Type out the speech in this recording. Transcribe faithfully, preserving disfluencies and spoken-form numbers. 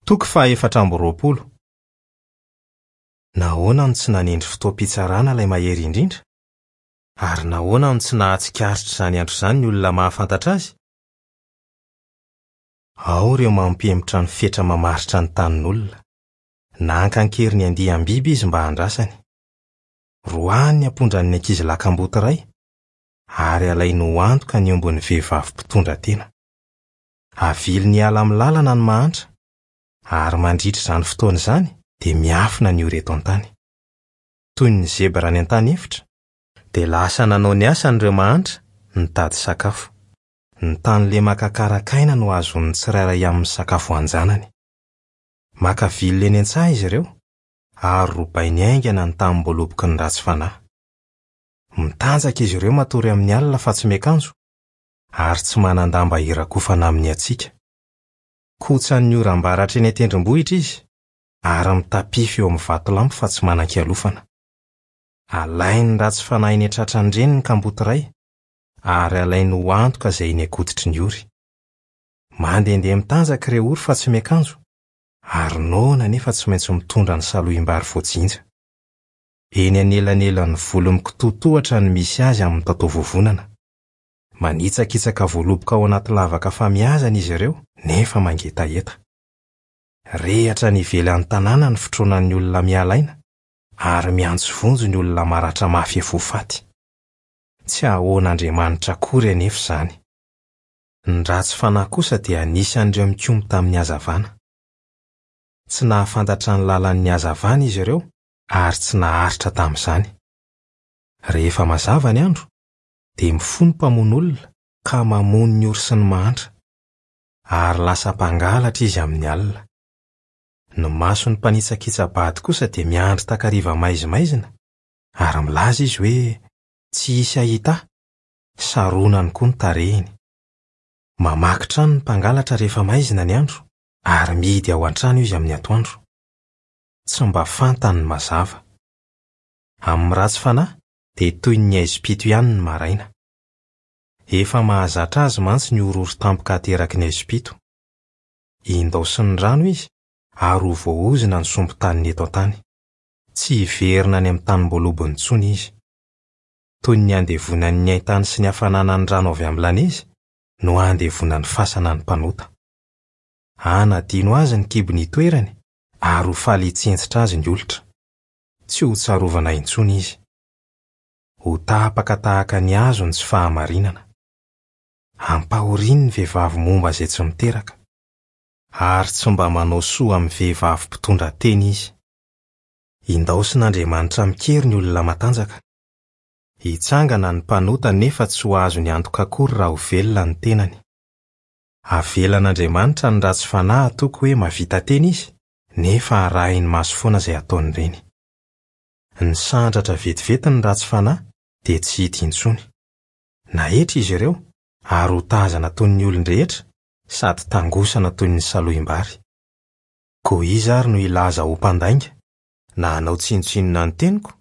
Toko fahaefatra amby roapolo. Nahoana no tsy nanendry fotoam-pitsarana ilay mahery indrindra? Ary nahoana no tsy nahatsikaritra izany andro izany ny olona mahafantatra azy? Ao ireo mampiemotra ny fetra mamaritra ny tanin'olona. Nankan-kery ny andiam-biby izy mba handrasany. Roahany ny apondrany ny ankizy lakamboty iray, ary alainy ho antoka ny ombon'ny vehivavy mpitondra tena. Avily ny ala amin'ny lalana ny mahantra, ary mandritra izany fotoana izany dia miafina ny oreto an-tany. Toy ny zebra ny an-tanefitra, dia lasa nanao ny asan'ireo mahantra nitady sakafo. Ny tany lemaka karakaina no azon'ny tsirairay amin'ny sakafo anjanany. Maka vily eny an-tsaha izy ireo, ary robainy aingana ny tamim-boaloboky ny ratsy fanahy. Mitanjaka izy ireo matory amin'ny alina fa tsy miakanjo, ary tsy manan-damba irakofana amin'ny atsika. Kotsan'ny oram-baratra eny an-tendrombohitra izy, ary mitapify eo amin'ny vatolampy fa tsy manan-kialofana. Alainy ratsy fanahy eny an-tratrany ireny ny kamboty iray, ary alainy ho antoka izay eny akoditry ny ory. Mandehandeha mitanjaka ireo ory fa tsy miakanjo, ary noana nefa tsy maintsy mitondra ny salohim-bary voajinja. Eny anelanelan'ny volo mikitotohatra ny misy azy amin'ny tatovovonana. Manitsakitsaka voaloboka ao anaty lavaka famihazana izy ireo, nefa mangetaheta. Rehatra ny ivelan'ny tanàna ny fitronan'ny olona mialaina, ary miantso vonjo ny olona maratra mafy efa ho faty. Tsy ahoan'Andriamanitra akory anefa izany. Ny ratsy fanahy kosa dia anisan'ireo mikomy tamin'ny hazavana. Tsy nahafantatra ny lalan'ny hazavana izy ireo, ary tsy naharitra tamin'izany. Rehefa mazava ny andro, dia mifono mpamono olona ka mamono ny ory sy ny mahantra, ary lasa mpangalatra izy amin'ny alina. Ny mason'ny mpanitsakitsa-bady kosa dia miandry takariva maizimaizina, ary milaza izy hoe tsy hisy ahita, saronany koa ny tarehiny. Mamaky trano ny mpangalatra rehefa maizina ny andro, ary mihidy ao an-trano izy amin'ny atoandro. Tsy mba fantany ny mazava. Amin'ny ratsy fanahy dia toy ny Aizipito ihany ny maraina. Efa mahazatra azy mantsy ny ororo tampoka ateraky ny Aizipito. Indaosiny rano izy, ary ho voaozina ny sompo-tany eto an-tany. Tsy hiverina any amin'ny tanim-boalobony intsony izy. Toy ny andevonany ny haintany sy ny hafananany rano avy amin'ny laneza, no andevonany fasana ny mpanota. Anadino azy ny kibony itoerany, ary ho faly hitsentsitra azy ny olitra. Tsy ho tsarovana intsony izy. Ho tapaka tahaka ny hazo ny tsy fahamarinana. Ampahoriny ny vehivavy momba izay tsy miteraka, ary tsy mba manao soa amin'ny vehivavy mpitondra tena izy. Indaosin'Andriamanitra mikery ny olona matanjaka. Hitsangana ny mpanota nefa tsy ho azo ny antoka akory raha ho velona ny tenany. Avelan'Andriamanitra ny ratsy fanahy atoko hoe mavita tena izy, nefa arahiny maso foana izay ataony ireny. Ny sandratra vetivety ny ratsy fanahy dia tsy hita intsony. Nahetra izy ireo, ary ho tazana toy ny olon-drehetra, sady tangosana toy ny salohim-bary. Koa izy ary no ilaza ho mpandainga, na hanao tsinotsinona ny teniko,